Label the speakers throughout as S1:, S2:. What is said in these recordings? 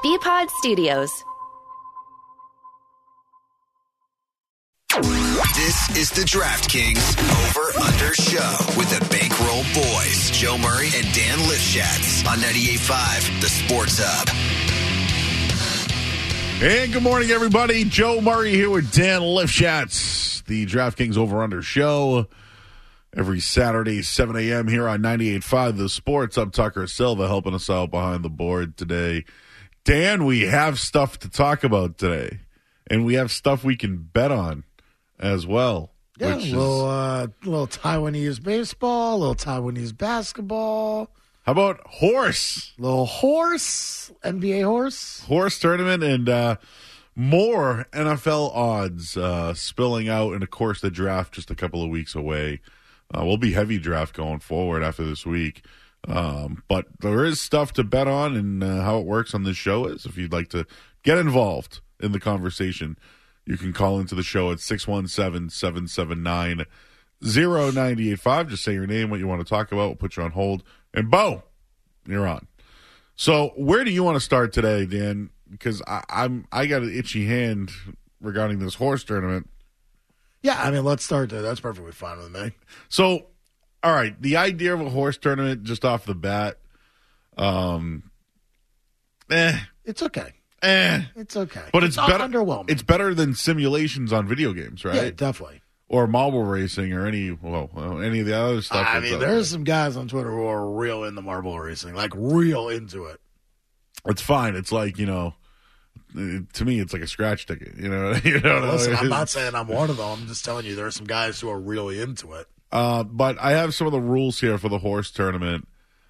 S1: BPod Studios.
S2: This is the DraftKings Over-Under Show with the Bankroll Boys, Joe Murray and Dan Lifshatz on 98.5, The Sports Hub.
S3: And good morning, everybody. Joe Murray here with Dan Lifshatz, the DraftKings Over-Under Show. Every Saturday, 7 a.m. here on 98.5, The Sports Hub. Tucker Silva helping us out behind the board today. Dan, we have stuff to talk about today, and we have stuff we can bet on as well.
S4: Yeah, little Taiwanese baseball, little Taiwanese basketball.
S3: How about horse?
S4: Little horse, NBA horse.
S3: Horse tournament and more NFL odds spilling out. And, of course, the draft just a couple of weeks away. We'll be heavy draft going forward after this week. But there is stuff to bet on, and how it works on this show is if you'd like to get involved in the conversation, you can call into the show at 617-779-0985. Just say your name, what you want to talk about. We'll put you on hold. And, Bo, you're on. So where do you want to start today, Dan? Because I got an itchy hand regarding this horse tournament.
S4: Yeah, I mean, let's start there. That's perfectly fine with me.
S3: So, all right, the idea of a horse tournament just off the bat,
S4: It's okay. It's okay.
S3: But it's better.
S4: Underwhelming.
S3: It's better than simulations on video games, right?
S4: Yeah, definitely.
S3: Or marble racing, or any of the other stuff.
S4: I mean, there's some guys on Twitter who are real into marble racing, like real into it.
S3: It's fine. It's like, to me, it's like a scratch ticket.
S4: Listen, I'm not saying I'm one of them. I'm just telling you there are some guys who are really into it.
S3: But I have some of the rules here for the horse tournament.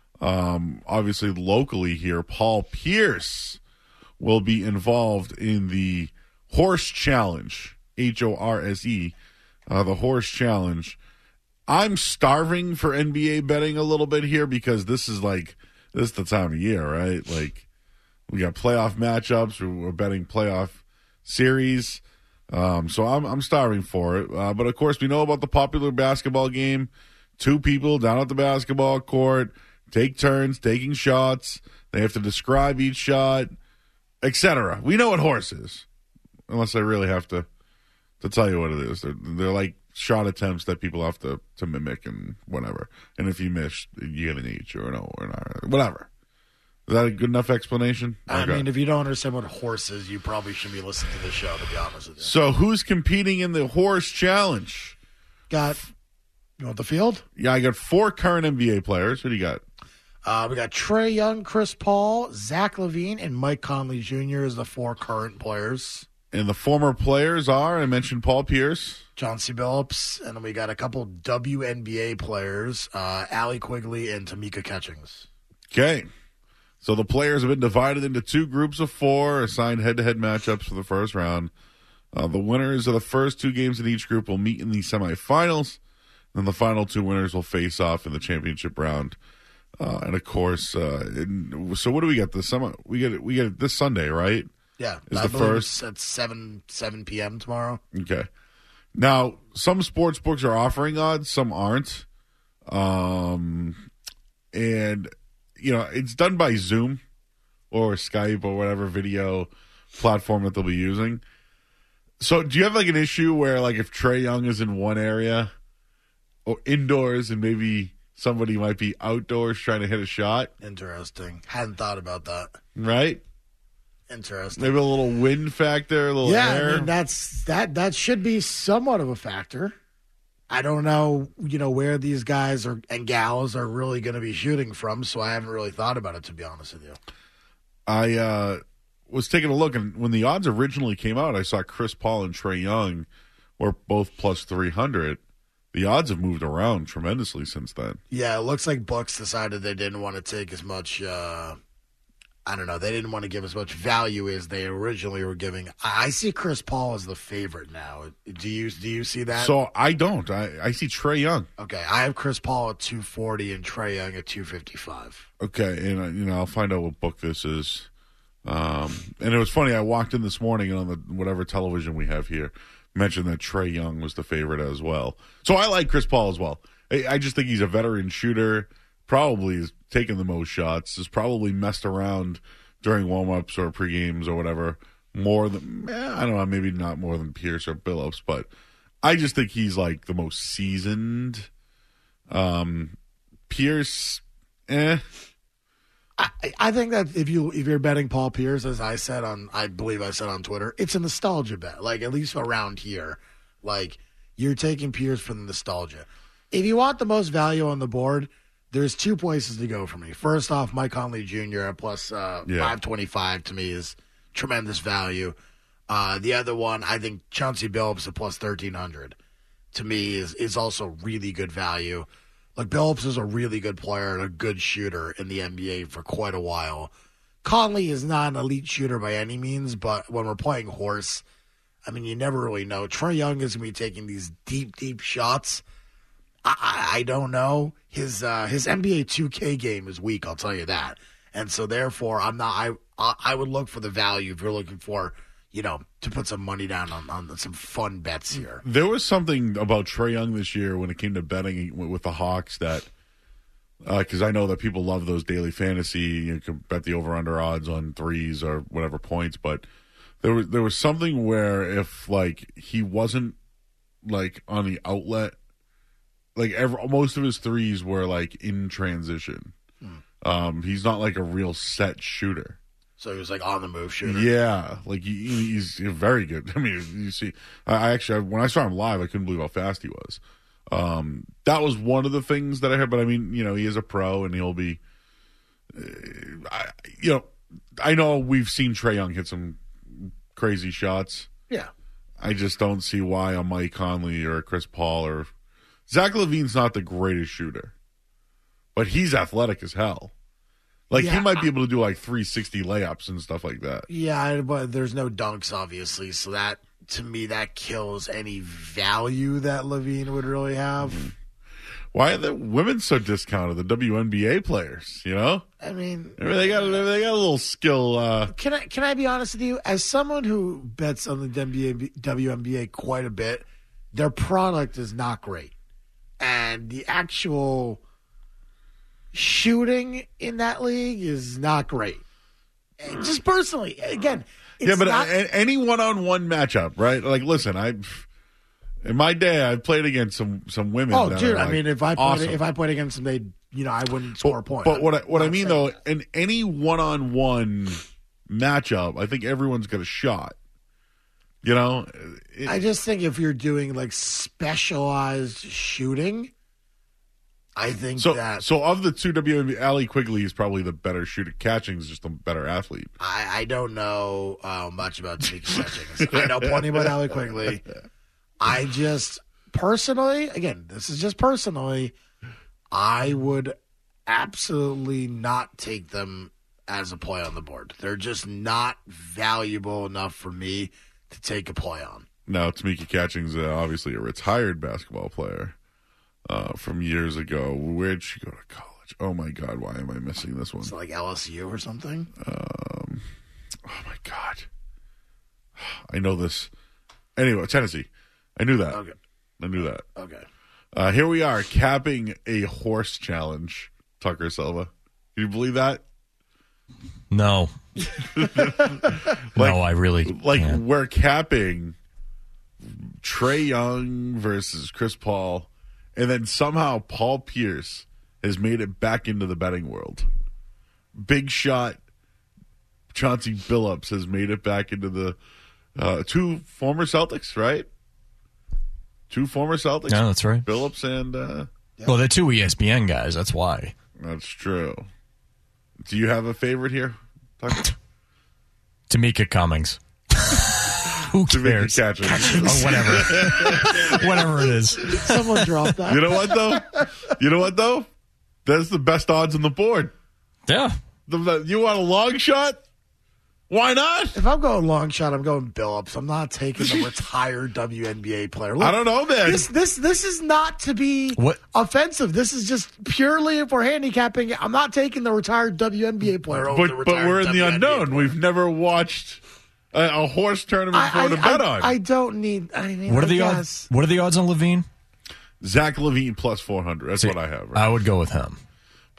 S3: Obviously, locally here, Paul Pierce will be involved in the Horse Challenge, HORSE, the Horse Challenge. I'm starving for NBA betting a little bit here because this is the time of year, right? Like, we got playoff matchups. We're betting playoff series. So I'm starving for it. But, of course, we know about the popular basketball game. Two people down at the basketball court take turns taking shots. They have to describe each shot, etc. We know what horse is, unless I really have to tell you what it is. They're like shot attempts that people have to mimic and whatever. And if you miss, you get an each or no or not, whatever. Is that a good enough explanation?
S4: I mean, if you don't understand what horse is, you probably shouldn't be listening to the show, to be honest with you.
S3: So who's competing in the Horse Challenge?
S4: You want the field?
S3: Yeah, I got 4 current NBA players. What do you got?
S4: We got Trae Young, Chris Paul, Zach LaVine, and Mike Conley Jr. as the 4 current players.
S3: And the former players are, I mentioned Paul Pierce.
S4: John C. Billups. And then we got a couple WNBA players, Allie Quigley and Tamika Catchings.
S3: Okay. So the players have been divided into 2 groups of 4, assigned head-to-head matchups for the first round. The winners of the first 2 games in each group will meet in the semifinals. Then the final 2 winners will face off in the championship round. And of course, so what do we got this summer? We get it this Sunday, right?
S4: Yeah,
S3: is the first
S4: at 7 p.m. tomorrow.
S3: Okay. Now, some sports books are offering odds, some aren't, and it's done by Zoom or Skype or whatever video platform that they'll be using. So, do you have an issue where if Trae Young is in one area or indoors and maybe somebody might be outdoors trying to hit a shot?
S4: Interesting. Hadn't thought about that.
S3: Right?
S4: Interesting.
S3: Maybe a little wind factor, a little air.
S4: I mean, that should be somewhat of a factor. I don't know, where these guys and gals are really going to be shooting from, so I haven't really thought about it, to be honest with you.
S3: I was taking a look, and when the odds originally came out, I saw Chris Paul and Trae Young were both plus 300. The odds have moved around tremendously since then.
S4: Yeah, it looks like books decided they didn't want to take as much I don't know. They didn't want to give as much value as they originally were giving. I see Chris Paul as the favorite now. Do you see that?
S3: So I don't. I see Trae Young.
S4: Okay, I have Chris Paul at 240 and Trae Young at 255.
S3: Okay, and I'll find out what book this is. And it was funny. I walked in this morning and on the whatever television we have here mentioned that Trae Young was the favorite as well. So I like Chris Paul as well. I just think he's a veteran shooter. Probably has taken the most shots, has probably messed around during warm-ups or pre-games or whatever more than, I don't know, maybe not more than Pierce or Billups, but I just think he's like the most seasoned. Pierce,
S4: I think that if you're betting Paul Pierce, as I believe I said on Twitter, it's a nostalgia bet. Like, at least around here, like, you're taking Pierce for the nostalgia. If you want the most value on the board, there's two places to go for me. First off, Mike Conley Jr. at plus 525 to me is tremendous value. The other one, I think Chauncey Billups at plus 1,300 to me is also really good value. Like, Billups is a really good player and a good shooter in the NBA for quite a while. Conley is not an elite shooter by any means, but when we're playing horse, I mean, you never really know. Trae Young is going to be taking these deep, deep shots. I don't know. His NBA 2K game is weak, I'll tell you that. And so, therefore, I would look for the value if you're looking for, to put some money down on some fun bets here.
S3: There was something about Trae Young this year when it came to betting with the Hawks that, because I know that people love those daily fantasy, you can bet the over-under odds on threes or whatever points, but there was something where if, like, he wasn't, like, on the outlet, like, most of his threes were, like, in transition. He's not, like, a real set shooter.
S4: So he was like on the move shooter.
S3: Yeah, like he's very good. I mean, you see, I actually when I saw him live, I couldn't believe how fast he was. That was one of the things that I heard. But I mean, he is a pro, and he'll be. I know we've seen Trae Young hit some crazy shots.
S4: Yeah,
S3: I just don't see why a Mike Conley or a Chris Paul or Zach LaVine's not the greatest shooter, but he's athletic as hell. Like, he might be able to do, like, 360 layups and stuff like that.
S4: Yeah, but there's no dunks, obviously. So that, to me, that kills any value that LaVine would really have. Mm-hmm.
S3: Why are the women so discounted, the WNBA players,
S4: I mean,
S3: they got a little skill.
S4: Can I be honest with you? As someone who bets on the WNBA quite a bit, their product is not great. And the actual shooting in that league is not great. Just personally, again, it's
S3: any one-on-one matchup, right? Like, listen, in my day, I played against some women.
S4: Oh, dude, I mean, if I played against them, I wouldn't score a point.
S3: But what I mean though, in any one-on-one matchup, I think everyone's got a shot.
S4: I just think if you're doing like specialized shooting, I think
S3: so.
S4: That
S3: So of the two WNBA, Allie Quigley is probably the better shooter. Catchings just a better athlete.
S4: I don't know much about Tamika Catchings. I know plenty about Allie Quigley. I just personally, again, this is just personally, I would absolutely not take them as a play on the board. They're just not valuable enough for me to take a play on.
S3: Now, Tamika Catchings, obviously a retired basketball player. From years ago. Where'd she go to college? Oh, my God. Why am I missing this one?
S4: It's like LSU or something?
S3: Oh, my God. I know this. Anyway, Tennessee. I knew that.
S4: Okay.
S3: I knew that.
S4: Okay.
S3: Here we are, capping a horse challenge, Tucker Silva. Can you believe that?
S1: No. No, I really can't.
S3: We're capping Trae Young versus Chris Paul. And then somehow Paul Pierce has made it back into the betting world. Big shot Chauncey Billups has made it back into the two former Celtics, right? Two former Celtics.
S1: Yeah, that's right.
S3: Billups and...
S1: Well, they're two ESPN guys. That's why.
S3: That's true. Do you have a favorite here, Tucker?
S1: Tamika Cummings. Who cares? Or whatever. Whatever it is.
S4: Someone dropped that.
S3: You know what, though? That's the best odds on the board.
S1: Yeah.
S3: You want a long shot? Why not?
S4: If I'm going long shot, I'm going Billups. I'm not taking the retired WNBA player. Look,
S3: I don't know, man.
S4: This is not to be offensive. This is just purely if we're handicapping. I'm not taking the retired WNBA player over the retired
S3: But we're in the
S4: WNBA
S3: unknown.
S4: player.
S3: We've never watched a horse tournament for to bet on.
S4: I don't need. I mean,
S1: what are the odds? What are the odds on LaVine?
S3: Zach LaVine plus 400. That's what I have. Right?
S1: I would go with him.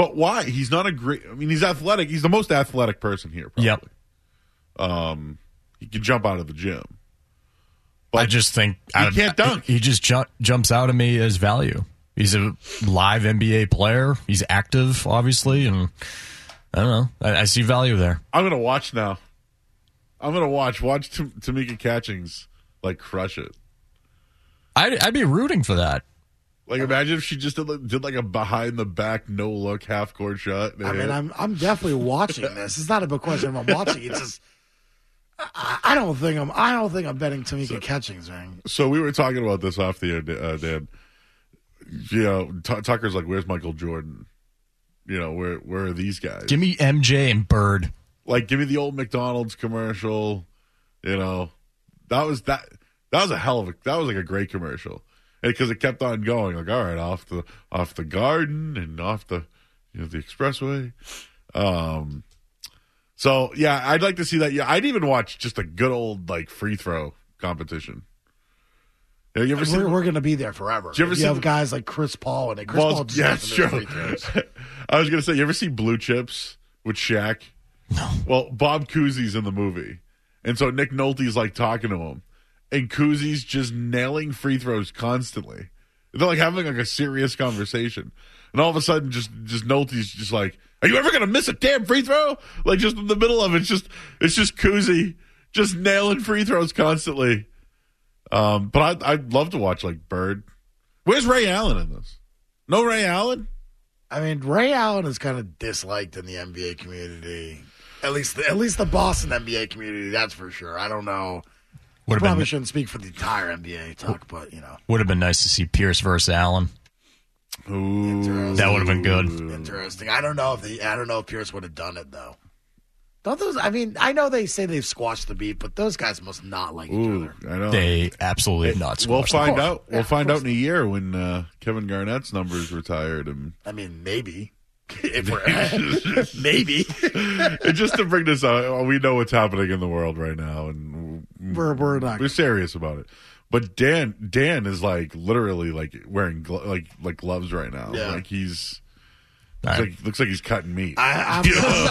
S3: But why? He's not a great. I mean, he's athletic. He's the most athletic person here. Probably.
S1: Yep.
S3: He can jump out of the gym.
S1: I just think
S3: he can't dunk.
S1: He just jumps out at me as value. He's a live NBA player. He's active, obviously, and I don't know. I see value there.
S3: I'm gonna watch now. I'm gonna watch Tamika Catchings crush it.
S1: I'd be rooting for that.
S3: Imagine if she just did a behind the back no look half court shot.
S4: I mean, I'm definitely watching this. It's not a big question if I'm watching. It's just I don't think I'm betting Tamika Catchings, man.
S3: So we were talking about this off the air, Dan. Tucker's like, "Where's Michael Jordan? Where are these guys?
S1: Give me MJ and Bird.
S3: Give me the old McDonald's commercial. That was a great commercial because it kept on going. All right, off the garden and off the the expressway. So yeah, I'd like to see that. Yeah, I'd even watch just a good old free throw competition. You ever see?
S4: We're going to be there forever.
S3: You have
S4: guys like Chris Paul and Paul.
S3: Yeah, it's true. I was going to say, you ever see Blue Chips with Shaq?
S1: No.
S3: Well, Bob Cousy's in the movie, and so Nick Nolte's talking to him, and Cousy's just nailing free throws constantly. They're having a serious conversation, and all of a sudden, just Nolte's just like, "Are you ever going to miss a damn free throw?" Just in the middle of it, it's just Cousy just nailing free throws constantly. But I'd love to watch Bird. Where's Ray Allen in this? No Ray Allen?
S4: I mean, Ray Allen is kind of disliked in the NBA community. At least the Boston NBA community, that's for sure. I don't know. Probably shouldn't speak for the entire NBA talk, but
S1: would have been nice to see Pierce versus Allen.
S3: Ooh,
S1: that would have been good.
S4: Interesting. I don't know if Pierce would have done it though. Don't those? I mean, I know they say they've squashed the beat, but those guys must not like each other.
S3: I know
S1: they absolutely have not.
S3: We'll find out. We'll find out in a year when Kevin Garnett's numbers retired. And
S4: I mean, maybe if we're maybe.
S3: And just to bring this out, we know what's happening in the world right now, and we're serious about it. But Dan is literally wearing gloves right now.
S4: Yeah.
S3: He's. Looks like he's cutting meat.
S4: I'm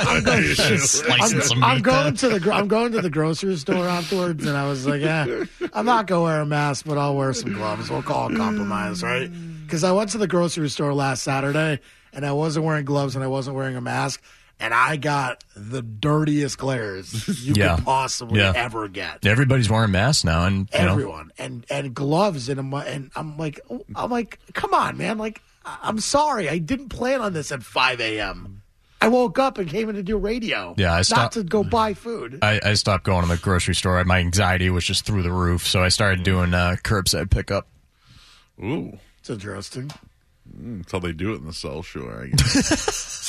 S4: going to the grocery store afterwards, and I was like, I'm not going to wear a mask, but I'll wear some gloves. We'll call it compromise, right? Because I went to the grocery store last Saturday, and I wasn't wearing gloves, and I wasn't wearing a mask, and I got the dirtiest glares you could possibly ever get.
S1: Everybody's wearing masks now, and
S4: everyone and gloves, and I'm like, come on, man, I'm sorry. I didn't plan on this at 5 a.m. I woke up and came in to do radio.
S1: Yeah, I stopped
S4: not to go buy food.
S1: I stopped going to the grocery store. My anxiety was just through the roof, so I started doing curbside pickup.
S3: Ooh.
S4: It's interesting.
S3: That's how they do it in the South Shore, I guess.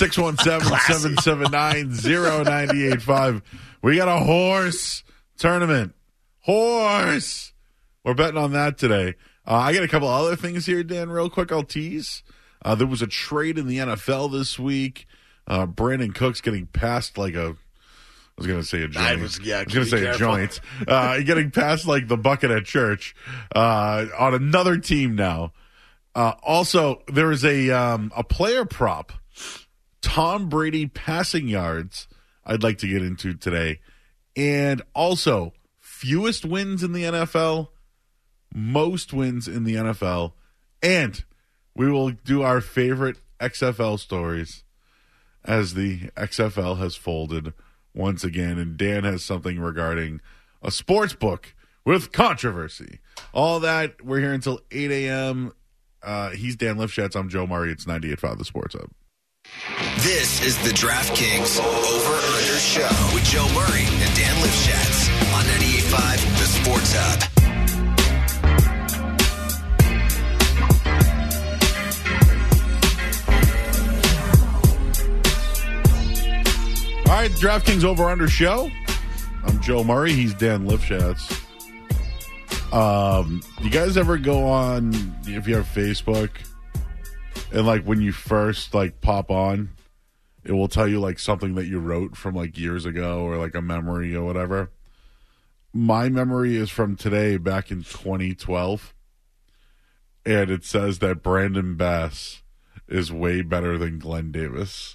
S3: 617-779-0985. We got a horse tournament. Horse! We're betting on that today. I got a couple other things here, Dan, real quick. I'll tease. There was a trade in the NFL this week. Brandon Cooks getting passed I was going to say a joint. I was going to say a joint. Getting passed the bucket at church on another team now. Also, there is a player prop, Tom Brady passing yards, I'd like to get into today. And also, fewest wins in the NFL, most wins in the NFL, and we will do our favorite XFL stories as the XFL has folded once again, and Dan has something regarding a sports book with controversy. All that, we're here until 8 a.m. He's Dan Lifshatz. I'm Joe Murray. It's 98.5 The Sports Hub.
S2: This is the DraftKings Over-Under Show with Joe Murray and Dan Lifshatz on 98.5 The Sports Hub.
S3: All right, DraftKings Over-Under Show. I'm Joe Murray. He's Dan Lifshatz. You guys ever go on, if you have Facebook, and when you first pop on, it will tell you something that you wrote from years ago or a memory or whatever? My memory is from today back in 2012, and it says that Brandon Bass is way better than Glenn Davis.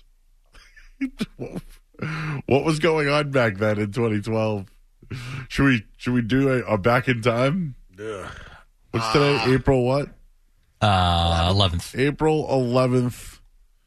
S3: What was going on back then in 2012? Should we do a back in time?
S4: Ugh.
S3: What's today? April what?
S1: 11th.
S3: April 11th,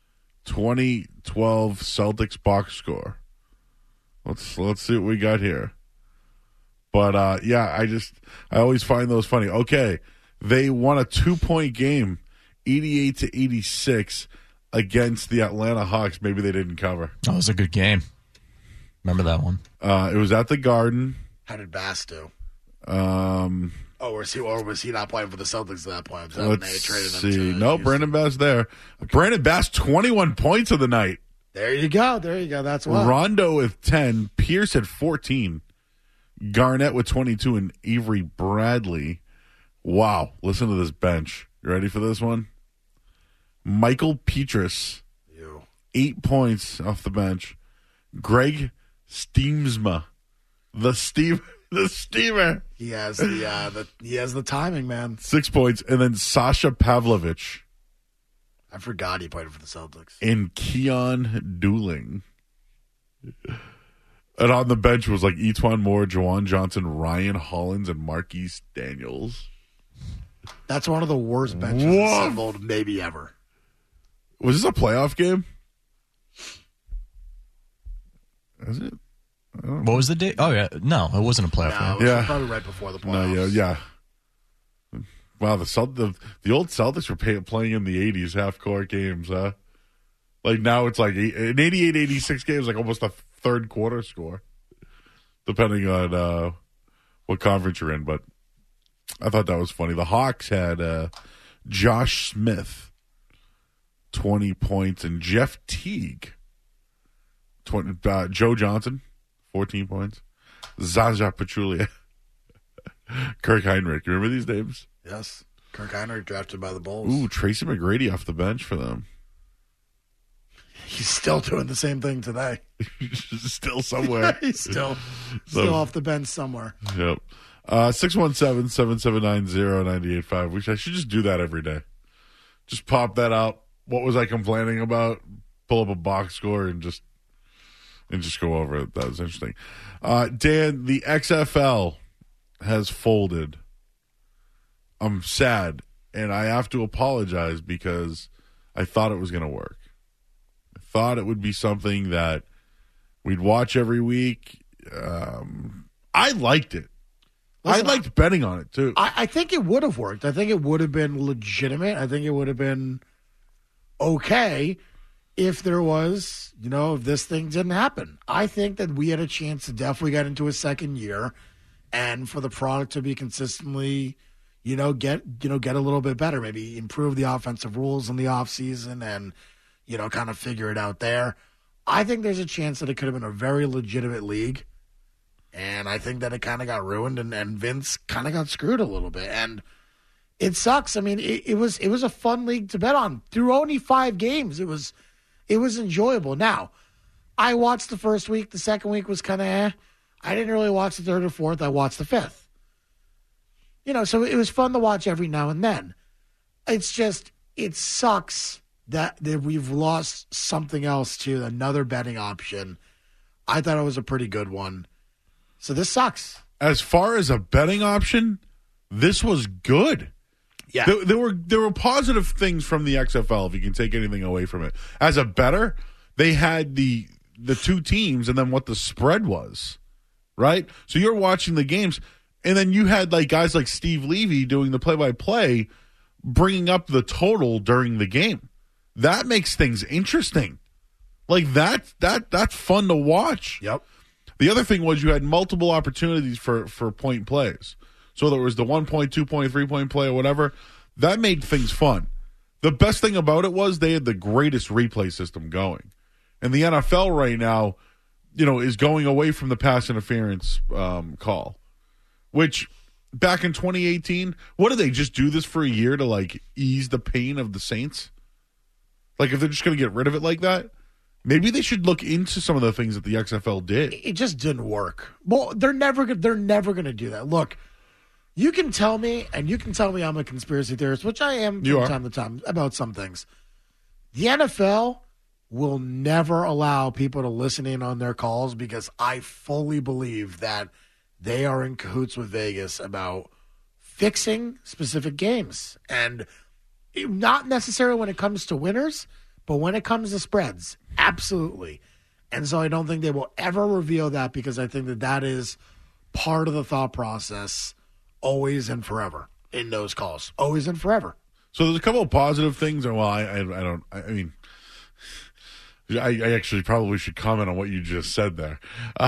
S3: 2012 Celtics box score. Let's see what we got here. But yeah, I always find those funny. Okay, they won a 2-point game, 88-86 against the Atlanta Hawks. Maybe they didn't cover.
S1: Oh, it was a good game. Remember that one?
S3: It was at the Garden.
S4: How did Bass do?
S3: Was
S4: Was he not playing for the Celtics at that point?
S3: Let's see. No, Brandon Bass there. Brandon Bass, 21 points of the night.
S4: There you go. That's why.
S3: Rondo with 10. Pierce had 14. Garnett with 22 and Avery Bradley. Wow. Listen to this bench. You ready for this one? Michael Petrus, 8 points off the bench. Greg Steamsma, the steamer.
S4: He has the timing, man.
S3: 6 points. And then Sasha Pavlovich.
S4: I forgot he played for the Celtics.
S3: And Keon Dooling. And on the bench was like Etuan Moore, Jawan Johnson, Ryan Hollins, and Marquise Daniels.
S4: That's one of the worst benches assembled maybe ever.
S3: Was this a playoff game? Is it?
S1: What was the date? Oh, yeah. No, it wasn't a playoff game.
S4: It was probably right before the playoffs.
S3: No, yeah. Wow, the old Celtics were playing in the 80s half-court games, huh? Like now it's like an 88-86 game is like almost a third quarter score, depending on what conference you're in. But I thought that was funny. The Hawks had Josh Smith, 20 points, and Jeff Teague, 20, Joe Johnson, 14 points, Zaza Pachulia, Kirk Heinrich. You remember these names?
S4: Yes. Kirk Heinrich drafted by the Bulls.
S3: Ooh, Tracy McGrady off the bench for them.
S4: He's still doing the same thing today.
S3: Still somewhere.
S4: He's still off the bench somewhere.
S3: Yep. 617-779-0985. Which I should just do that every day. Just pop that out. What was I complaining about? Pull up a box score and just go over it. That was interesting. Dan, the XFL has folded. I'm sad, and I have to apologize because I thought it was going to work. I thought it would be something that we'd watch every week. I liked it.
S4: Listen,
S3: I liked betting on it, too.
S4: I think it would have worked. I think it would have been legitimate. I think it would have been okay if there was, if this thing didn't happen. I think that we had a chance to definitely get into a second year and for the product to be consistently, get a little bit better, maybe improve the offensive rules in the offseason and, kind of figure it out there. I think there's a chance that it could have been a very legitimate league. And I think that it kind of got ruined and Vince kind of got screwed a little bit. And it sucks. I mean, it was a fun league to bet on. Through only 5 games, it was enjoyable. Now, I watched the first week. The second week was kind of I didn't really watch the third or fourth. I watched the fifth. So it was fun to watch every now and then. It's just, it sucks that we've lost something else to another betting option. I thought it was a pretty good one. So this sucks.
S3: As far as a betting option, this was good.
S4: Yeah.
S3: There were positive things from the XFL, if you can take anything away from it. As a bettor, they had the 2 teams and then what the spread was, right? So you're watching the games, and then you had guys like Steve Levy doing the play-by-play, bringing up the total during the game. That makes things interesting. That's fun to watch.
S4: Yep.
S3: The other thing was you had multiple opportunities for point plays. So there was the 1 point, 2 point, 3 point play or whatever. That made things fun. The best thing about it was they had the greatest replay system going. And the NFL right now, is going away from the pass interference call, which back in 2018, what did they just do this for a year to ease the pain of the Saints? If they're just going to get rid of it like that? Maybe they should look into some of the things that the XFL did.
S4: It just didn't work. Well, they're never going to do that. Look, you can tell me I'm a conspiracy theorist, which I am from time to time about some things. The NFL will never allow people to listen in on their calls because I fully believe that they are in cahoots with Vegas about fixing specific games. And not necessarily when it comes to winners, but when it comes to spreads, absolutely. And so I don't think they will ever reveal that because I think that is part of the thought process always and forever in those calls. Always and forever.
S3: So there's a couple of positive things. Well, I mean, I actually probably should comment on what you just said there.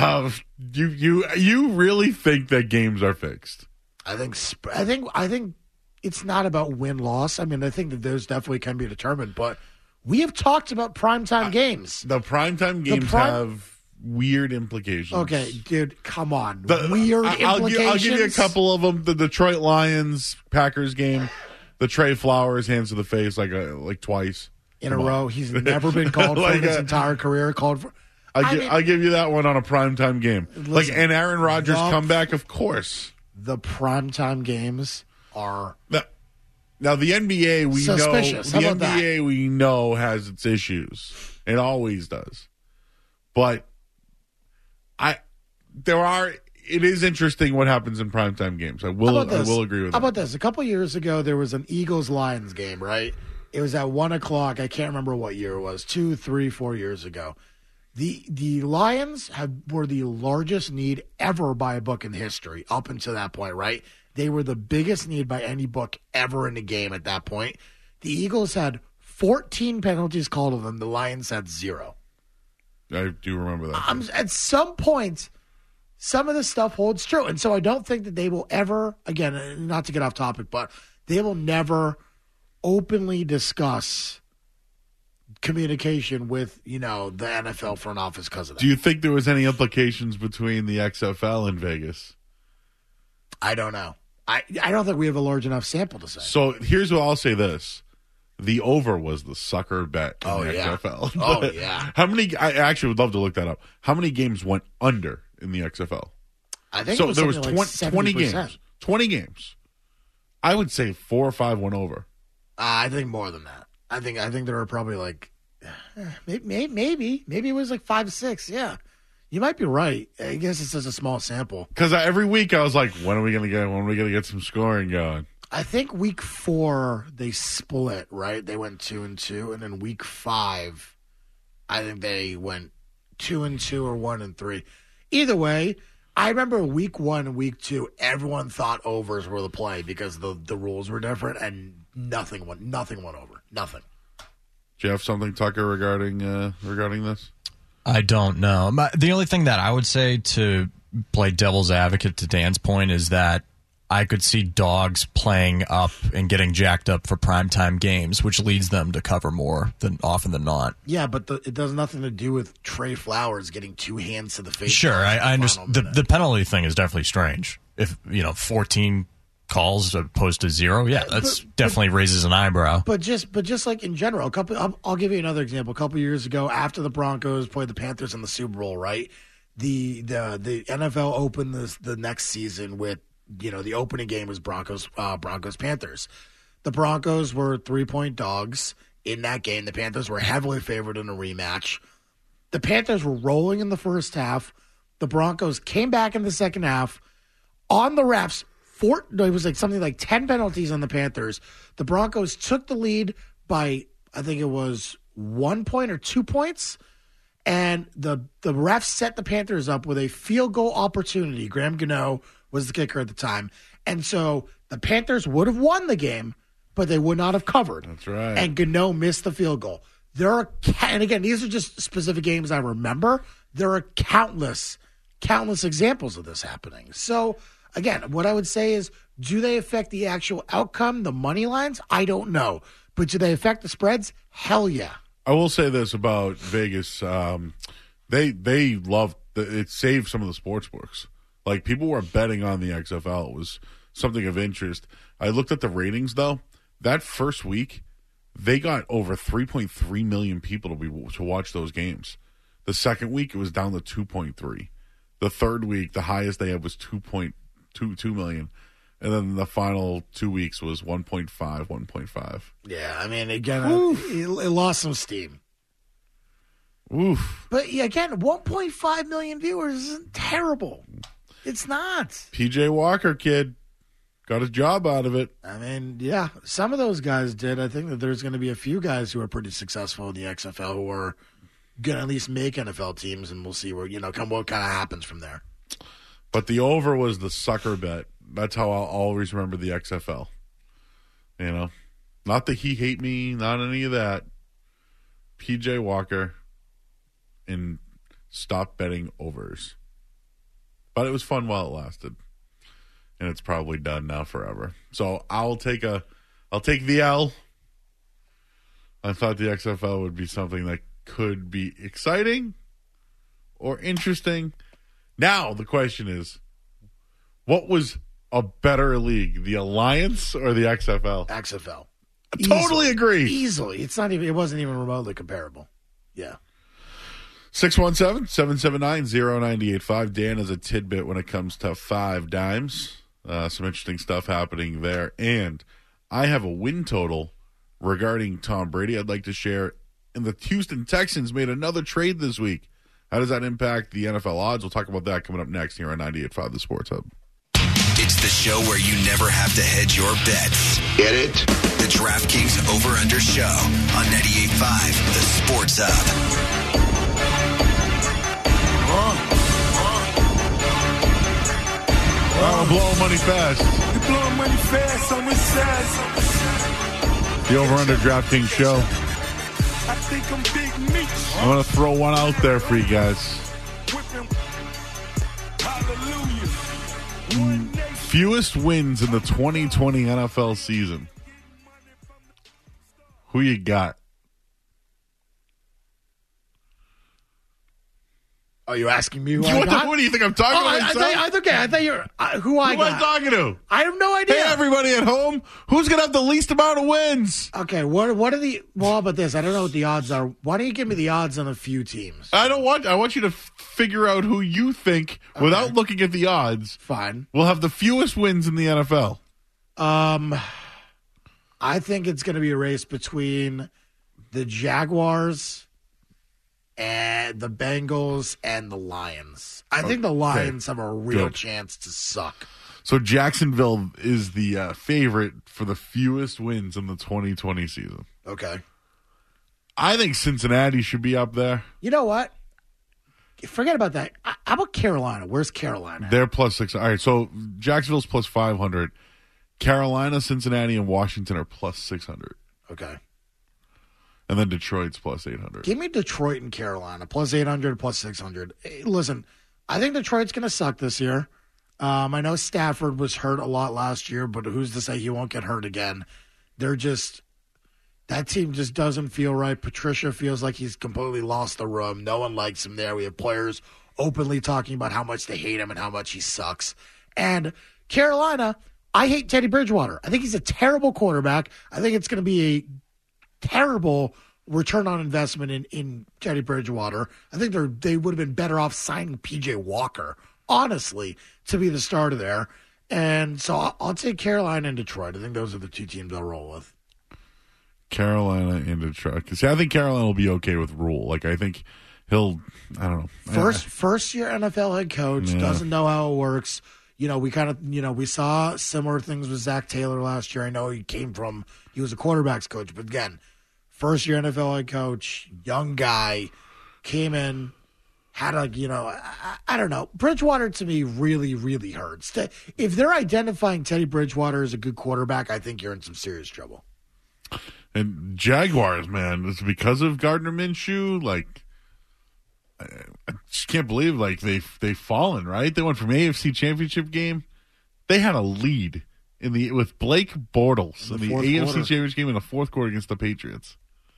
S3: You really think that games are fixed? I think
S4: it's not about win-loss. I mean, I think that those definitely can be determined, but we have talked about primetime games.
S3: The primetime games have weird implications.
S4: Okay, dude, come on. Weird implications?
S3: I'll give you a couple of them. The Detroit Lions-Packers game, the Trey Flowers hands to the face like twice.
S4: In a row. He's never been called for in his entire career.
S3: I'll give you that one on a primetime game. Listen, and Aaron Rodgers' comeback, of course.
S4: The primetime games are
S3: now the NBA we
S4: suspicious.
S3: know the NBA we know has its issues. It always does. But it is interesting what happens in primetime games. I will agree with that.
S4: How about this? A couple years ago there was an Eagles-Lions game, right? It was at 1 o'clock. I can't remember what year it was. 2, 3, 4 years ago. The Lions were the largest need ever by a book in history up until that point, right? They were the biggest need by any book ever in the game at that point. The Eagles had 14 penalties called on them. The Lions had 0.
S3: I do remember that.
S4: At some point, some of this stuff holds true. And so I don't think that they will ever, again, not to get off topic, but they will never openly discuss communication with, the NFL front office because of that.
S3: Do you think there was any implications between the XFL and Vegas?
S4: I don't know. I don't think we have a large enough sample to say.
S3: So here's what I'll say this. The over was the sucker bet in the XFL.
S4: Oh, yeah.
S3: How many, I actually would love to look that up. How many games went under in the XFL?
S4: I think there was
S3: 20 games. 20 games. I would say 4 or 5 went over.
S4: I think more than that. I think there were probably maybe it was 5, 6. Yeah, you might be right. I guess it's just a small sample.
S3: Because every week I was like, when are we gonna get some scoring going?
S4: I think week 4 they split, right? They went 2-2, and then week 5, I think they went 2-2 or 1-3. Either way, I remember week 1 and week 2, everyone thought overs were the play because the rules were different, and nothing went over. Nothing.
S3: Do you have something, Tucker, regarding this?
S1: I don't know. The only thing that I would say to play devil's advocate to Dan's point is that I could see dogs playing up and getting jacked up for primetime games, which leads them to cover more than often than not.
S4: Yeah, but it does nothing to do with Trey Flowers getting 2 hands to the face.
S1: Sure, I understand. The penalty thing is definitely strange. If 14 calls opposed to 0, definitely raises an eyebrow.
S4: But just like in general, I'll give you another example. A couple years ago, after the Broncos played the Panthers in the Super Bowl, right? The NFL opened the next season with the opening game was Broncos Panthers. The Broncos were 3-point dogs in that game. The Panthers were heavily favored in a rematch. The Panthers were rolling in the first half. The Broncos came back in the second half. On the refs, it was something like 10 penalties on the Panthers. The Broncos took the lead by, I think it was 1 point or 2 points. And the refs set the Panthers up with a field goal opportunity. Graham Gano was the kicker at the time. And so the Panthers would have won the game, but they would not have covered.
S3: That's right.
S4: And Gano missed the field goal. And again, these are just specific games I remember. There are countless examples of this happening. So, again, what I would say is, do they affect the actual outcome, the money lines? I don't know. But do they affect the spreads? Hell yeah.
S3: I will say this about Vegas. They love it saved some of the sports books. Like, people were betting on the XFL. It was something of interest. I looked at the ratings, though. That first week, they got over 3.3 million people to watch those games. The second week, it was down to 2.3. The third week, the highest they had was 2.22 million. And then the final 2 weeks was 1.5, 1.5.
S4: Yeah, I mean, again, it lost some steam.
S3: Oof.
S4: But yeah, again, 1.5 million viewers isn't terrible. It's not.
S3: PJ Walker, kid, got a job out of it.
S4: I mean, yeah, some of those guys did. I think that there's going to be a few guys who are pretty successful in the XFL who are going to at least make NFL teams, and we'll see where, what kind of happens from there.
S3: But the over was the sucker bet. That's how I'll always remember the XFL. Not that he hate me, not any of that. PJ Walker and stop betting overs. But it was fun while it lasted. And it's probably done now forever. So I'll take the L. I thought the XFL would be something that could be exciting or interesting. Now the question is, what was a better league, the Alliance or the XFL?
S4: XFL.
S3: I totally agree.
S4: Easily. It wasn't even remotely comparable. Yeah.
S3: 617-779-0985. Dan has a tidbit when it comes to 5 dimes. Some interesting stuff happening there. And I have a win total regarding Tom Brady I'd like to share. And the Houston Texans made another trade this week. How does that impact the NFL odds? We'll talk about that coming up next here on 98.5 The Sports Hub.
S2: It's the show where you never have to hedge your bets.
S5: Get it?
S2: The DraftKings Over-Under Show on 98.5 The Sports Hub.
S3: Oh, blowing money fast.
S6: You're blowing money fast on this side.
S3: The Over-Under DraftKings show.
S6: I think I'm Big Meech.
S3: I'm going to throw one out there for you guys.
S6: Whipping. Hallelujah.
S3: Fewest wins in the 2020 NFL season. Who you got?
S4: Are you asking me who I got?
S3: What do you think I'm talking about?
S4: I thought you're who I
S3: Who am I
S4: got.
S3: talking to?
S4: I have no idea.
S3: Hey, everybody at home. Who's going to have the least amount of wins?
S4: Okay, what are the... Well, how about this? I don't know what the odds are. Why don't you give me the odds on a few teams?
S3: I want you to figure out who you think, without looking at the odds,
S4: Fine.
S3: will have the fewest wins in the NFL.
S4: I think it's going to be a race between the Jaguars and the Bengals and the Lions. I think the Lions have a real chance to suck.
S3: So Jacksonville is the favorite for the fewest wins in the 2020 season.
S4: Okay.
S3: I think Cincinnati should be up there.
S4: You know what? Forget about that. How about Carolina? Where's Carolina?
S3: They're plus 6. All right, so Jacksonville's plus 500. Carolina, Cincinnati, and Washington are plus 600.
S4: Okay.
S3: And then Detroit's plus 800.
S4: Give me Detroit and Carolina, plus 800, plus 600. Hey, listen, I think Detroit's going to suck this year. I know Stafford was hurt a lot last year, but who's to say he won't get hurt again? That team just doesn't feel right. Patricia feels like he's completely lost the room. No one likes him there. We have players openly talking about how much they hate him and how much he sucks. And Carolina, I hate Teddy Bridgewater. I think he's a terrible quarterback. I think it's going to be a terrible return on investment in Teddy Bridgewater. I think they would have been better off signing PJ Walker, honestly, to be the starter there. And so I'll take Carolina and Detroit. I think those are the two teams I'll roll with.
S3: Carolina and Detroit. See, I think Carolina will be okay with Rule. Like, I think he'll, I don't know.
S4: First year NFL head coach, doesn't know how it works. We we saw similar things with Zach Taylor last year. I know he was a quarterback's coach, but again, first year NFL head coach, young guy, came in, had I don't know. Bridgewater to me really, really hurts. If they're identifying Teddy Bridgewater as a good quarterback, I think you're in some serious trouble.
S3: And Jaguars, man, it's because of Gardner Minshew. Like, I just can't believe they've fallen, right? They went from AFC Championship game. They had a lead with Blake Bortles in the AFC Championship game in the fourth quarter against the Patriots.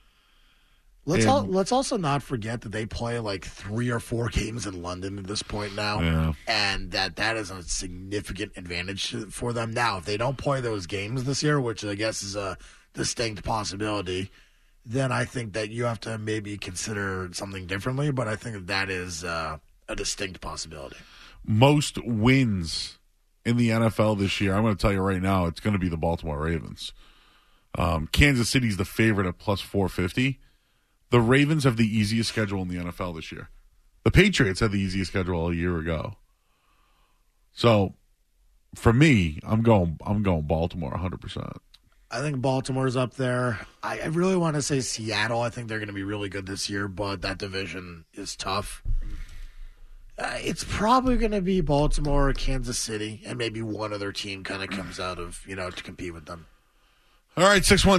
S4: Let's also not forget that they play like 3 or 4 games in London at this point now, and that is a significant advantage for them. Now, if they don't play those games this year, which I guess is a distinct possibility, then I think that you have to maybe consider something differently. But I think that is a distinct possibility.
S3: Most wins in the NFL this year, I'm going to tell you right now, it's going to be the Baltimore Ravens. Kansas City's the favorite at plus 450. The Ravens have the easiest schedule in the NFL this year. The Patriots had the easiest schedule a year ago. So, for me, I'm going Baltimore 100%.
S4: I think Baltimore's up there. I really want to say Seattle. I think they're going to be really good this year, but that division is tough. It's probably going to be Baltimore or Kansas City, and maybe one other team kind of comes out of, to compete with them.
S3: All right,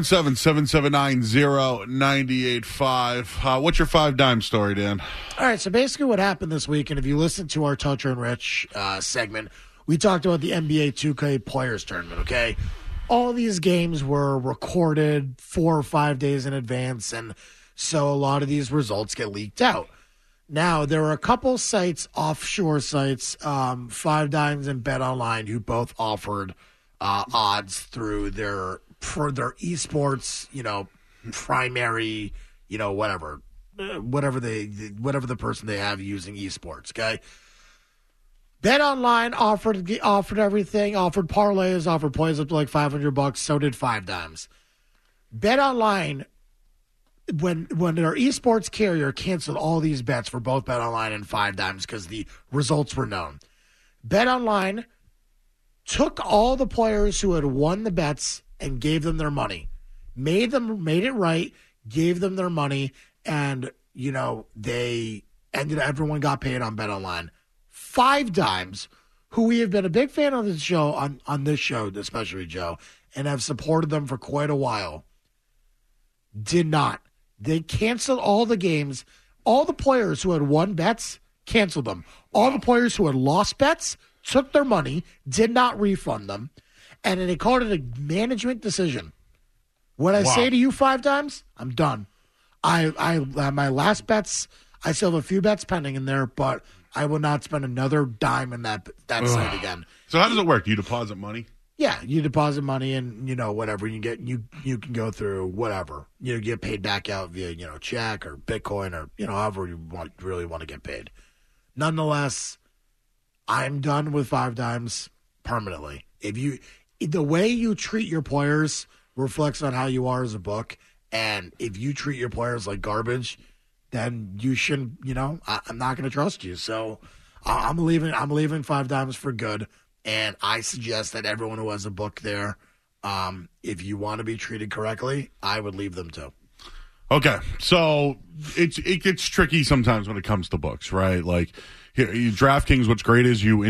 S3: 617-779-0985. What's your 5 dime story, Dan?
S4: All right, so basically what happened this week, and if you listen to our Toucher and Rich segment, we talked about the NBA 2K Players Tournament, okay? All these games were recorded 4 or 5 days in advance, and so a lot of these results get leaked out. Now, there are a couple sites, offshore sites, 5 Dimes and BetOnline, who both offered odds through their esports, primary, whatever the person they have using esports. Okay. BetOnline offered everything, offered parlays, offered plays up to like $500. So did 5 Dimes. BetOnline, when their esports carrier canceled all these bets for both BetOnline and 5 Dimes because the results were known. BetOnline took all the players who had won the bets and gave them their money, made it right, gave them their money, and everyone got paid on BetOnline. 5 Dimes, who we have been a big fan of this show on this show, especially Joe, and have supported them for quite a while, did not. They canceled all the games. All the players who had won bets canceled them. All the players who had lost bets took their money, did not refund them, and then they called it a management decision. What I say to you 5 Dimes, I'm done. I my last bets, I still have a few bets pending in there, but I will not spend another dime in that site again.
S3: So how does it work? Do you deposit money?
S4: Yeah, you deposit money and, whatever you get, you can go through whatever. You get paid back out via, check or Bitcoin or, however you really want to get paid. Nonetheless, I'm done with 5 Dimes permanently. The way you treat your players reflects on how you are as a book, and if you treat your players like garbage, then you shouldn't. I'm not going to trust you. So I'm leaving 5 Dimes for good, and I suggest that everyone who has a book there, if you want to be treated correctly, I would leave them too.
S3: Okay, so it gets tricky sometimes when it comes to books, right? Like here, DraftKings, what's great is you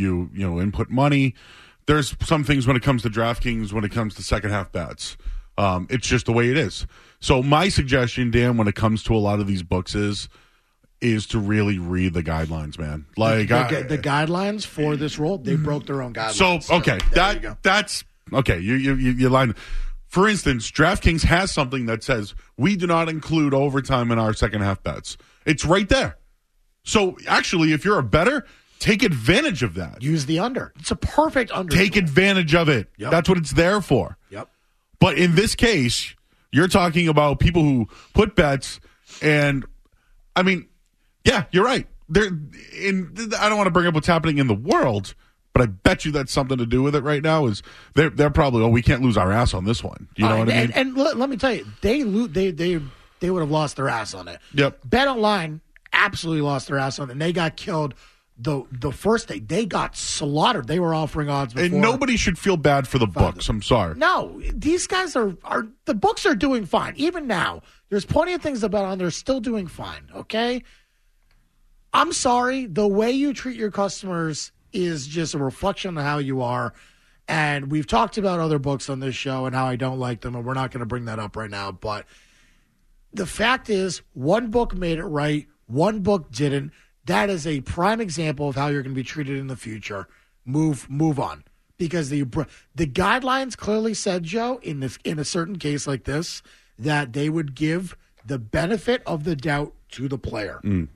S3: input money. There's some things when it comes to DraftKings, when it comes to second half bets. It's just the way it is. So my suggestion, Dan, when it comes to a lot of these books is to really read the guidelines, man. Like
S4: the guidelines for this rule, they broke their own guidelines.
S3: So okay, that's okay. You line. For instance, DraftKings has something that says we do not include overtime in our second half bets. It's right there. So actually, if you're a bettor, take advantage of that.
S4: Use the under. It's a perfect under.
S3: Take advantage of it. Yep. That's what it's there for.
S4: Yep.
S3: But in this case, you're talking about people who put bets, and I mean, yeah, you're right. I don't want to bring up what's happening in the world, but I bet you that's something to do with it right now. Is they're probably we can't lose our ass on this one. You know what I mean?
S4: And let me tell you, they would have lost their ass on it.
S3: Yep.
S4: BetOnline absolutely lost their ass on it, and they got killed. The first day, they got slaughtered. They were offering odds before.
S3: And nobody should feel bad for the books. I'm sorry.
S4: No, these guys are the books are doing fine. Even now, there's plenty of things to bet on. They're still doing fine, okay? I'm sorry. The way you treat your customers is just a reflection of how you are. And we've talked about other books on this show and how I don't like them, and we're not going to bring that up right now. But the fact is, one book made it right, one book didn't. That is a prime example of how you're going to be treated in the future. Move on, because the guidelines clearly said, Joe, in a certain case like this, that they would give the benefit of the doubt to the player.
S3: And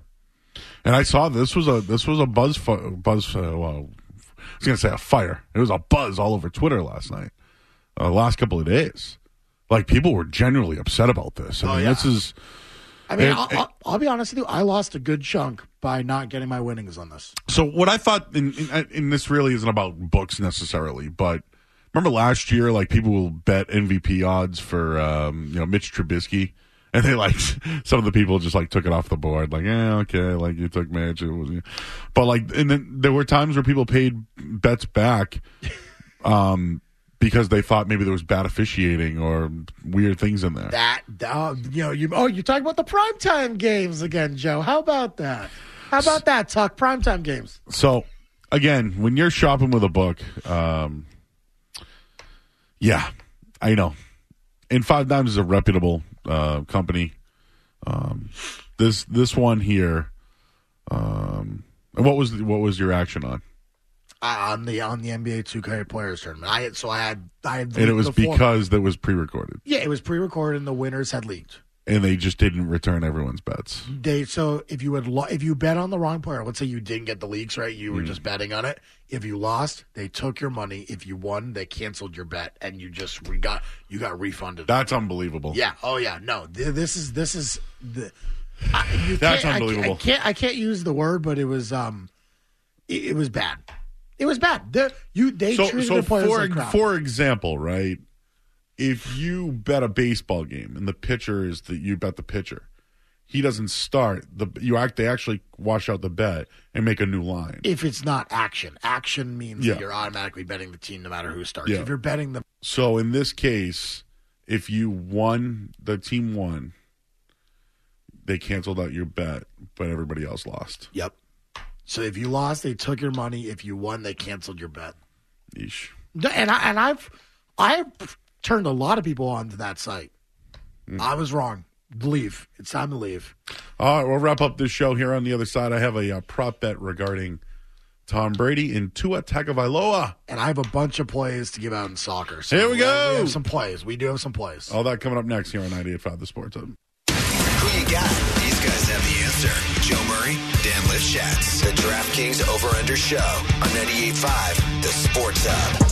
S3: I saw this was a buzz. Well, I was going to say a fire. It was a buzz all over Twitter last night. Last couple of days, like people were genuinely upset about this. I mean, this is.
S4: I mean, I'll be honest with you. I lost a good chunk by not getting my winnings on this.
S3: So what I thought, and this really isn't about books necessarily, but remember last year, like people will bet MVP odds for Mitch Trubisky, and they some of the people just took it off the board, okay, you took Mitch, but and then there were times where people paid bets back, because they thought maybe there was bad officiating or weird things in there.
S4: You're talking about the primetime games again, Joe. How about that? Talk primetime games.
S3: So, again, when you're shopping with a book, yeah, I know. And Five Dimes is a reputable company. This one here, what was your action on?
S4: On the NBA 2K Players Tournament. I had
S3: and it was because that was pre-recorded.
S4: Yeah, it was pre-recorded and the winners had leaked.
S3: And they just didn't return everyone's bets.
S4: So if you bet on the wrong player, let's say you didn't get the leaks right, you were just betting on it. If you lost, they took your money. If you won, they canceled your bet, and you got refunded.
S3: That's unbelievable.
S4: Yeah. Oh yeah. No. This is
S3: that's unbelievable.
S4: I can't use the word, but it was it was bad. It was bad. They treated the players like crap. For
S3: example, right? If you bet a baseball game and the pitcher is you bet the pitcher, he doesn't start. They actually wash out the bet and make a new line.
S4: If it's not action means that you're automatically betting the team no matter who starts. If you're betting the
S3: so in this case, if the team won, they canceled out your bet, but everybody else lost.
S4: Yep. So if you lost, they took your money. If you won, they canceled your bet.
S3: Yeesh.
S4: And I've turned a lot of people onto that site. I was wrong. Leave. It's time to leave.
S3: All right, we'll wrap up this show here. On the other side, I have a prop bet regarding Tom Brady and Tua Tagovailoa.
S4: And I have a bunch of plays to give out in soccer. So
S3: here we go.
S4: We have some plays. We do have some plays.
S3: All that coming up next here on 98.5 The Sports Hub.
S2: Who you got? These guys have the answer. Joe Murray, Dan Lifshatz, the DraftKings Over-Under Show on 98.5 The Sports Hub.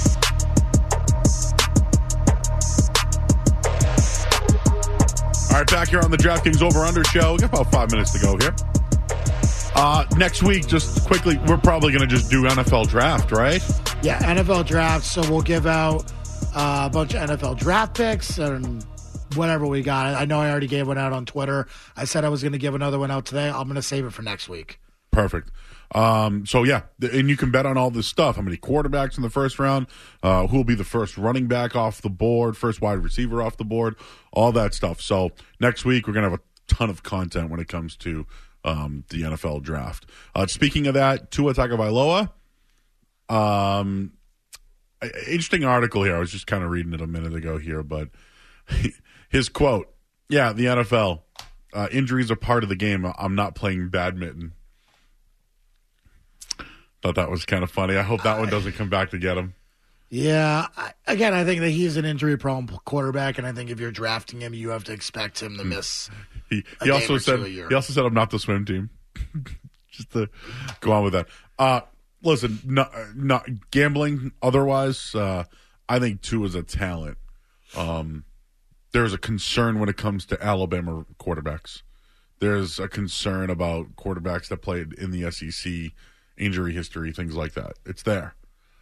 S3: All right, back here on the DraftKings Over-Under Show. We got about 5 minutes to go here. Next week, just quickly, we're probably going to just do NFL Draft, right?
S4: Yeah, NFL Draft. So we'll give out a bunch of NFL draft picks and whatever we got. I know I already gave one out on Twitter. I said I was going to give another one out today. I'm going to save it for next week.
S3: Perfect. So, yeah, and you can bet on all this stuff. How many quarterbacks in the first round, who will be the first running back off the board, first wide receiver off the board, all that stuff. So next week, we're going to have a ton of content when it comes to the NFL draft. Speaking of that, Tua Tagovailoa, interesting article here. I was just kind of reading it a minute ago here, but his quote, the NFL, injuries are part of the game. I'm not playing badminton. Thought that was kind of funny. I hope that one doesn't come back to get him.
S4: Yeah. I think that he's an injury-prone quarterback, and I think if you're drafting him, you have to expect him to miss
S3: He also said I'm not the swim team. Just to go on with that. Listen, not gambling otherwise, I think Tua is a talent. There's a concern when it comes to Alabama quarterbacks. There's a concern about quarterbacks that played in the SEC, injury history, things like that. It's there.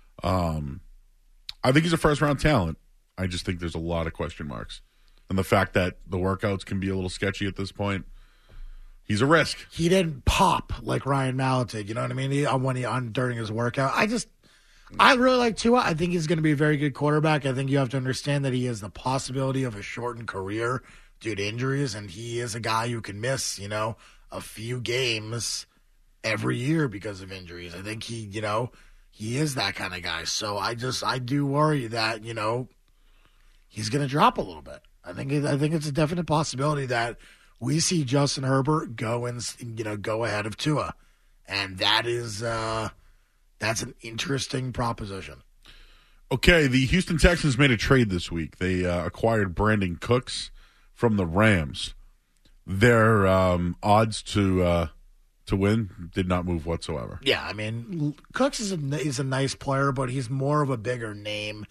S3: I think he's a first-round talent. I just think there's a lot of question marks. And the fact that the workouts can be a little sketchy at this point, he's a risk.
S4: He didn't pop like Ryan Mallett did. You know what I mean? During his workout. I really like Tua. I think he's going to be a very good quarterback. I think you have to understand that he has the possibility of a shortened career due to injuries, and he is a guy who can miss, a few games every year because of injuries. I think he is that kind of guy. So I do worry that, he's going to drop a little bit. I think it's a definite possibility that we see Justin Herbert go ahead of Tua, and that is that's an interesting proposition.
S3: Okay, the Houston Texans made a trade this week. They acquired Brandon Cooks from the Rams. Their odds to win did not move whatsoever.
S4: Yeah, I mean, Cooks is a nice player, but he's more of a bigger name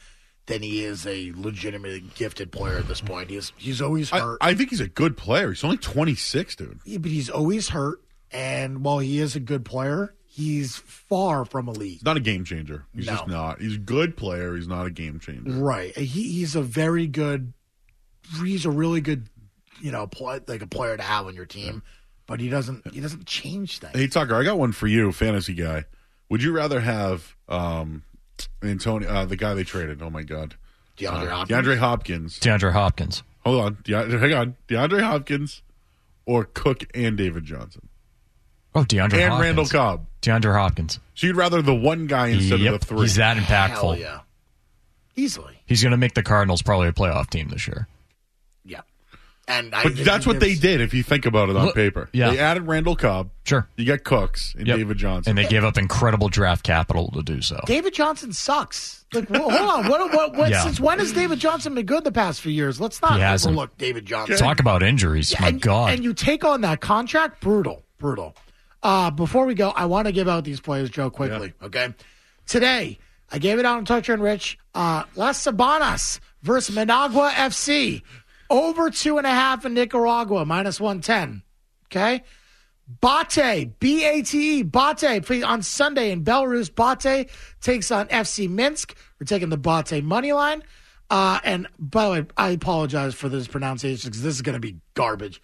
S4: than he is a legitimately gifted player at this point. He's always hurt.
S3: I think he's a good player. He's only 26, dude.
S4: Yeah, but he's always hurt. And while he is a good player, he's far from elite.
S3: He's not a game changer. He's
S4: No.
S3: just not. He's a good player. He's not a game changer.
S4: Right. He's a very good. He's a really good, like a player to have on your team. But he doesn't change things.
S3: Hey, Tucker, I got one for you, fantasy guy. Would you rather have Antonio, the guy they traded? Oh my God,
S4: DeAndre Hopkins.
S1: DeAndre Hopkins.
S3: Hold on, hang on. DeAndre Hopkins or Cook and David Johnson
S1: Oh, DeAndre
S3: and
S1: Hopkins.
S3: Randall Cobb.
S1: DeAndre Hopkins.
S3: So you'd rather the one guy instead
S1: Yep,
S3: of the three?
S1: he's that impactful.
S4: Hell yeah. Easily.
S1: He's going to make the Cardinals probably a playoff team this year.
S4: Yeah. And
S3: But that's what they did if you think about it on
S1: Look,
S3: paper.
S1: yeah.
S3: They added Randall Cobb.
S1: Sure.
S3: You got Cooks and
S1: Yep.
S3: David Johnson.
S1: And they gave up incredible draft capital to do so.
S4: David Johnson sucks. Like, hold on. What,
S1: Yeah.
S4: Since when has David Johnson been good the past few years? Let's not
S1: He hasn't.
S4: overlook David Johnson.
S1: Talk about injuries. My God.
S4: And you take on that contract, brutal. Before we go, I want to give out these players, Joe, quickly. Okay. Today, I gave it out on Toucher and Rich. Las Sabanas versus Managua FC. Over 2.5 in Nicaragua, -110. Okay. Bate, B-A-T-E, Bate, on Sunday in Belarus. Bate takes on FC Minsk. We're taking the Bate money line. And by the way, I apologize for this pronunciation because this is going to be garbage.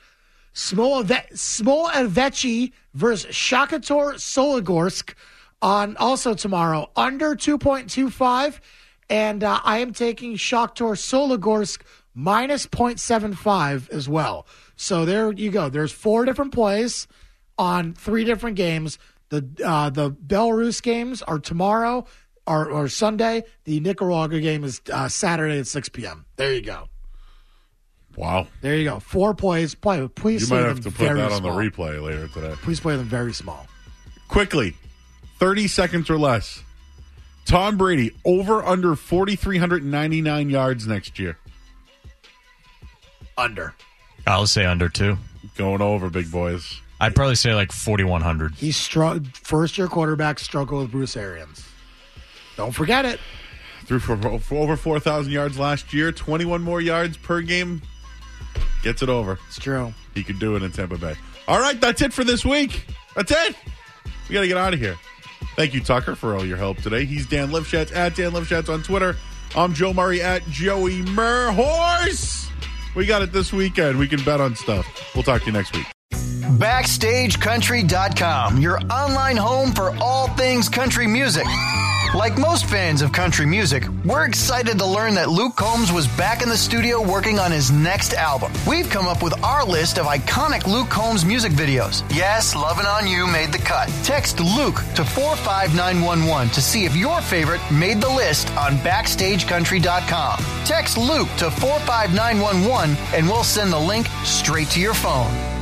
S4: Smoleveci versus Shakhtar Soligorsk on also tomorrow, under 2.25. And I am taking Shakhtar Soligorsk -0.75 as well. So there you go. There's 4 different plays on 3 different games. The Belarus games are tomorrow or Sunday. The Nicaragua game is Saturday at 6 p.m. There you go.
S3: Wow.
S4: There you go. 4 plays. Please
S3: You
S4: play
S3: might
S4: them
S3: have to put
S4: very
S3: that on
S4: small.
S3: the replay later today.
S4: Please play them very small.
S3: Quickly, 30 seconds or less. Tom Brady, over under 4,399 yards next year.
S4: Under.
S1: I'll say under 2.
S3: Going over, big boys.
S1: I'd probably say like 4,100.
S4: He's first-year quarterback struggled with Bruce Arians. Don't forget it.
S3: Threw for over 4,000 yards last year. 21 more yards per game. Gets it over.
S4: It's true.
S3: He could do it in Tampa Bay. All right, that's it for this week. That's it. We got to get out of here. Thank you, Tucker, for all your help today. He's Dan Lifshatz at Dan Lifshatz on Twitter. I'm Joe Murray at Joey Merhorse. We got it this weekend. We can bet on stuff. We'll talk to you next week.
S5: BackstageCountry.com, your online home for all things country music. Like most fans of country music, we're excited to learn that Luke Combs was back in the studio working on his next album. We've come up with our list of iconic Luke Combs music videos. Yes, Lovin' On You made the cut. Text Luke to 45911 to see if your favorite made the list on BackstageCountry.com. Text Luke to 45911 and we'll send the link straight to your phone.